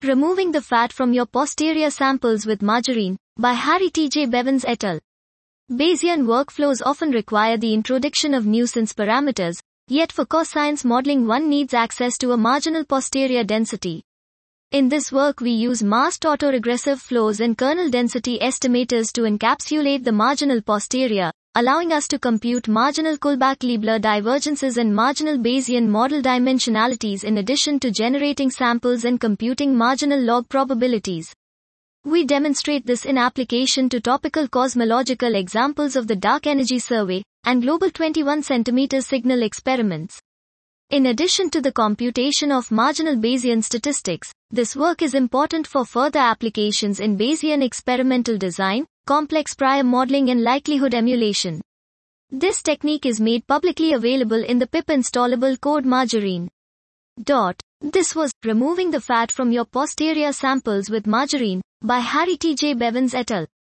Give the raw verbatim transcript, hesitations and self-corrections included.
Removing the fat from your posterior samples with margarine, by Harry T J Bevans et al. Bayesian workflows often require the introduction of nuisance parameters, yet for coscience modeling one needs access to a marginal posterior density. In this work we use masked autoregressive flows and kernel density estimators to encapsulate the marginal posterior, allowing us to compute marginal Kullback-Leibler divergences and marginal Bayesian model dimensionalities in addition to generating samples and computing marginal log probabilities. We demonstrate this in application to topical cosmological examples of the dark energy survey and global twenty-one centimeter signal experiments. In addition to the computation of marginal Bayesian statistics, this work is important for further applications in Bayesian experimental design, complex prior modeling and likelihood emulation. This technique is made publicly available in the pip installable code Margarine. Dot. This was Removing the Fat from Your Posterior Samples with Margarine by Harry T J Bevans et al.